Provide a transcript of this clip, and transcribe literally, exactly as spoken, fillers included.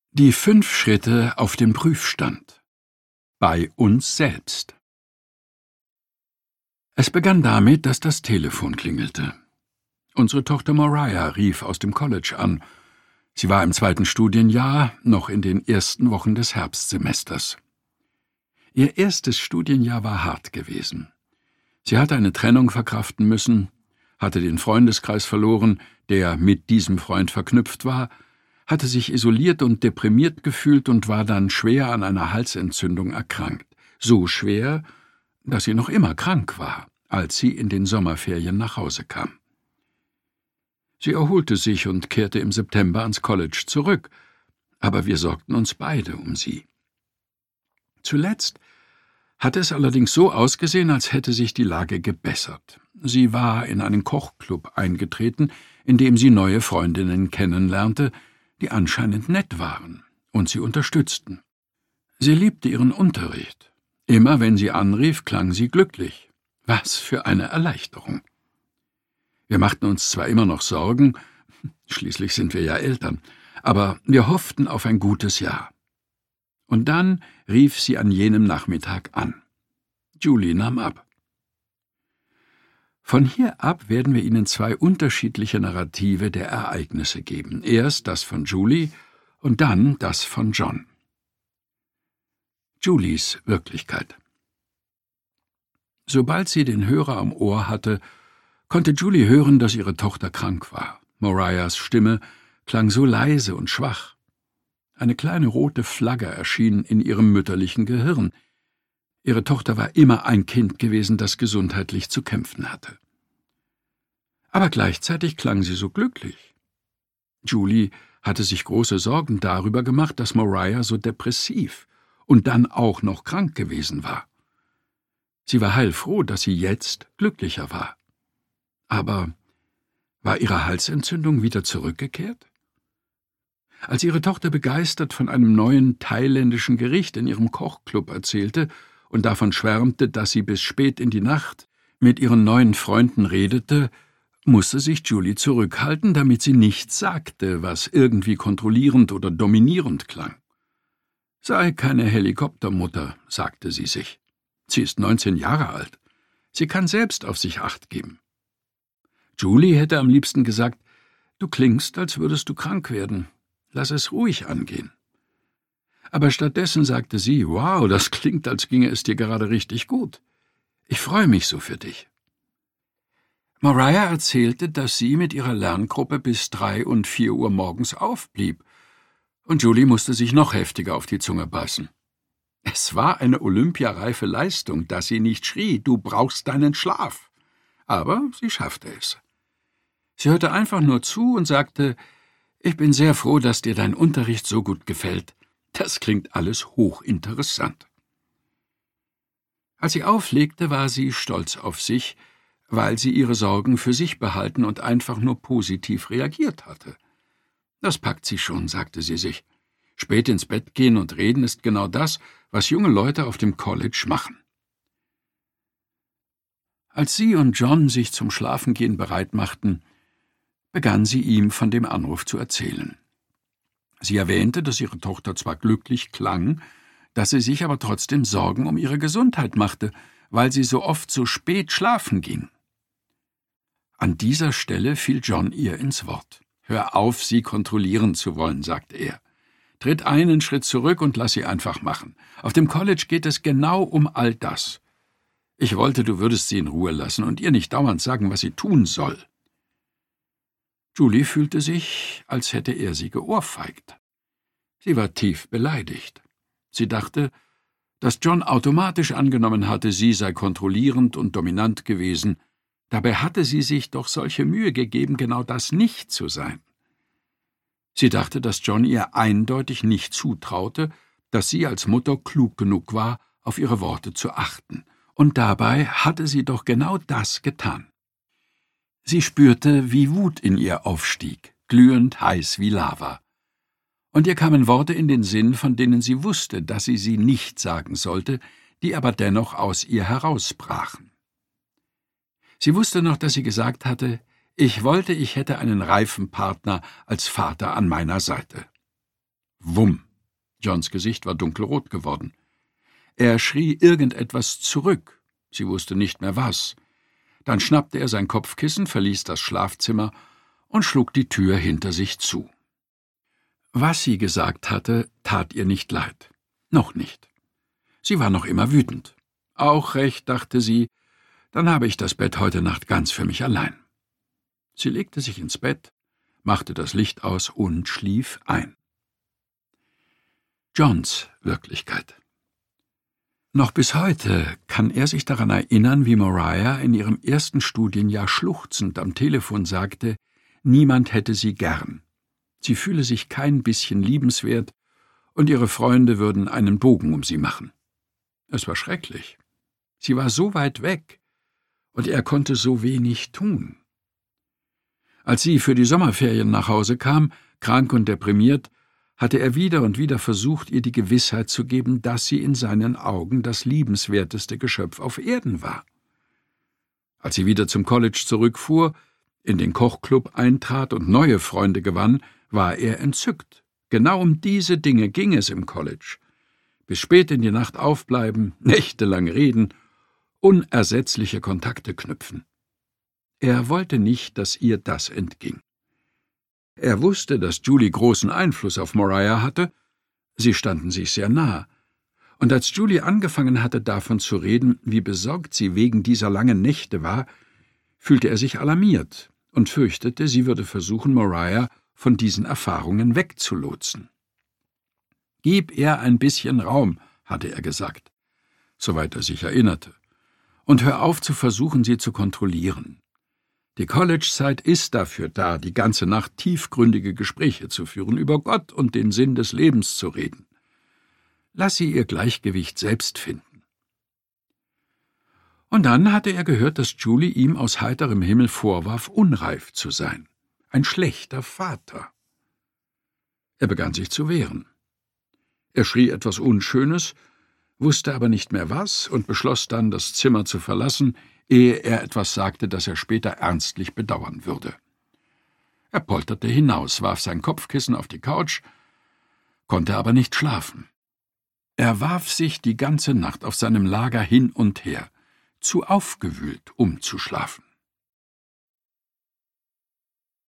Die fünf Schritte auf dem Prüfstand. Bei uns selbst. Es begann damit, dass das Telefon klingelte. Unsere Tochter Mariah rief aus dem College an. Sie war im zweiten Studienjahr, noch in den ersten Wochen des Herbstsemesters. Ihr erstes Studienjahr war hart gewesen. Sie hatte eine Trennung verkraften müssen, hatte den Freundeskreis verloren, der mit diesem Freund verknüpft war, hatte sich isoliert und deprimiert gefühlt und war dann schwer an einer Halsentzündung erkrankt. So schwer, dass sie noch immer krank war, als sie in den Sommerferien nach Hause kam. Sie erholte sich und kehrte im September ans College zurück, aber wir sorgten uns beide um sie. Zuletzt hatte es allerdings so ausgesehen, als hätte sich die Lage gebessert. Sie war in einen Kochclub eingetreten, in dem sie neue Freundinnen kennenlernte, die anscheinend nett waren und sie unterstützten. Sie liebte ihren Unterricht. Immer wenn sie anrief, klang sie glücklich. Was für eine Erleichterung! Wir machten uns zwar immer noch Sorgen, schließlich sind wir ja Eltern, aber wir hofften auf ein gutes Jahr. Und dann rief sie an jenem Nachmittag an. Julie nahm ab. Von hier ab werden wir Ihnen zwei unterschiedliche Narrative der Ereignisse geben. Erst das von Julie und dann das von John. Julies Wirklichkeit. Sobald sie den Hörer am Ohr hatte, konnte Julie hören, dass ihre Tochter krank war. Mariahs Stimme klang so leise und schwach. Eine kleine rote Flagge erschien in ihrem mütterlichen Gehirn. Ihre Tochter war immer ein Kind gewesen, das gesundheitlich zu kämpfen hatte. Aber gleichzeitig klang sie so glücklich. Julie hatte sich große Sorgen darüber gemacht, dass Mariah so depressiv und dann auch noch krank gewesen war. Sie war heilfroh, dass sie jetzt glücklicher war. Aber war ihre Halsentzündung wieder zurückgekehrt? Als ihre Tochter begeistert von einem neuen thailändischen Gericht in ihrem Kochclub erzählte und davon schwärmte, dass sie bis spät in die Nacht mit ihren neuen Freunden redete, musste sich Julie zurückhalten, damit sie nichts sagte, was irgendwie kontrollierend oder dominierend klang. »Sei keine Helikoptermutter«, sagte sie sich. »Sie ist neunzehn Jahre alt. Sie kann selbst auf sich Acht geben.« Julie hätte am liebsten gesagt, »Du klingst, als würdest du krank werden. Lass es ruhig angehen.« Aber stattdessen sagte sie, »Wow, das klingt, als ginge es dir gerade richtig gut. Ich freue mich so für dich.« Mariah erzählte, dass sie mit ihrer Lerngruppe bis drei und vier Uhr morgens aufblieb, und Julie musste sich noch heftiger auf die Zunge beißen. Es war eine olympiareife Leistung, dass sie nicht schrie, »Du brauchst deinen Schlaf«, aber sie schaffte es. Sie hörte einfach nur zu und sagte, »Ich bin sehr froh, dass dir dein Unterricht so gut gefällt. Das klingt alles hochinteressant.« Als sie auflegte, war sie stolz auf sich, weil sie ihre Sorgen für sich behalten und einfach nur positiv reagiert hatte. »Das packt sie schon«, sagte sie sich. »Spät ins Bett gehen und reden ist genau das, was junge Leute auf dem College machen.« Als sie und John sich zum Schlafengehen bereit machten, begann sie ihm von dem Anruf zu erzählen. Sie erwähnte, dass ihre Tochter zwar glücklich klang, dass sie sich aber trotzdem Sorgen um ihre Gesundheit machte, weil sie so oft so spät schlafen ging. An dieser Stelle fiel John ihr ins Wort. »Hör auf, sie kontrollieren zu wollen«, sagte er. »Tritt einen Schritt zurück und lass sie einfach machen. Auf dem College geht es genau um all das. Ich wollte, du würdest sie in Ruhe lassen und ihr nicht dauernd sagen, was sie tun soll.« Julie fühlte sich, als hätte er sie geohrfeigt. Sie war tief beleidigt. Sie dachte, dass John automatisch angenommen hatte, sie sei kontrollierend und dominant gewesen. Dabei hatte sie sich doch solche Mühe gegeben, genau das nicht zu sein. Sie dachte, dass John ihr eindeutig nicht zutraute, dass sie als Mutter klug genug war, auf ihre Worte zu achten. Und dabei hatte sie doch genau das getan. Sie spürte, wie Wut in ihr aufstieg, glühend heiß wie Lava. Und ihr kamen Worte in den Sinn, von denen sie wusste, dass sie sie nicht sagen sollte, die aber dennoch aus ihr herausbrachen. Sie wusste noch, dass sie gesagt hatte, ich wollte, ich hätte einen reifen Partner als Vater an meiner Seite. Wumm! Johns Gesicht war dunkelrot geworden. Er schrie irgendetwas zurück. Sie wusste nicht mehr was. Dann schnappte er sein Kopfkissen, verließ das Schlafzimmer und schlug die Tür hinter sich zu. Was sie gesagt hatte, tat ihr nicht leid. Noch nicht. Sie war noch immer wütend. Auch recht, dachte sie, dann habe ich das Bett heute Nacht ganz für mich allein. Sie legte sich ins Bett, machte das Licht aus und schlief ein. Johns Wirklichkeit. Noch bis heute kann er sich daran erinnern, wie Mariah in ihrem ersten Studienjahr schluchzend am Telefon sagte, niemand hätte sie gern. Sie fühle sich kein bisschen liebenswert und ihre Freunde würden einen Bogen um sie machen. Es war schrecklich. Sie war so weit weg und er konnte so wenig tun. Als sie für die Sommerferien nach Hause kam, krank und deprimiert, hatte er wieder und wieder versucht, ihr die Gewissheit zu geben, dass sie in seinen Augen das liebenswerteste Geschöpf auf Erden war. Als sie wieder zum College zurückfuhr, in den Kochclub eintrat und neue Freunde gewann, war er entzückt. Genau um diese Dinge ging es im College. Bis spät in die Nacht aufbleiben, nächtelang reden, unersetzliche Kontakte knüpfen. Er wollte nicht, dass ihr das entging. Er wusste, dass Julie großen Einfluss auf Mariah hatte. Sie standen sich sehr nah. Und als Julie angefangen hatte, davon zu reden, wie besorgt sie wegen dieser langen Nächte war, fühlte er sich alarmiert und fürchtete, sie würde versuchen, Mariah von diesen Erfahrungen wegzulotsen. »Gib ihr ein bisschen Raum«, hatte er gesagt, soweit er sich erinnerte, »und hör auf zu versuchen, sie zu kontrollieren. Die College-Zeit ist dafür da, die ganze Nacht tiefgründige Gespräche zu führen, über Gott und den Sinn des Lebens zu reden. Lass sie ihr Gleichgewicht selbst finden.« Und dann hatte er gehört, dass Julie ihm aus heiterem Himmel vorwarf, unreif zu sein. Ein schlechter Vater. Er begann sich zu wehren. Er schrie etwas Unschönes, wusste aber nicht mehr was und beschloss dann, das Zimmer zu verlassen, ehe er etwas sagte, das er später ernstlich bedauern würde. Er polterte hinaus, warf sein Kopfkissen auf die Couch, konnte aber nicht schlafen. Er warf sich die ganze Nacht auf seinem Lager hin und her, zu aufgewühlt, um zu schlafen.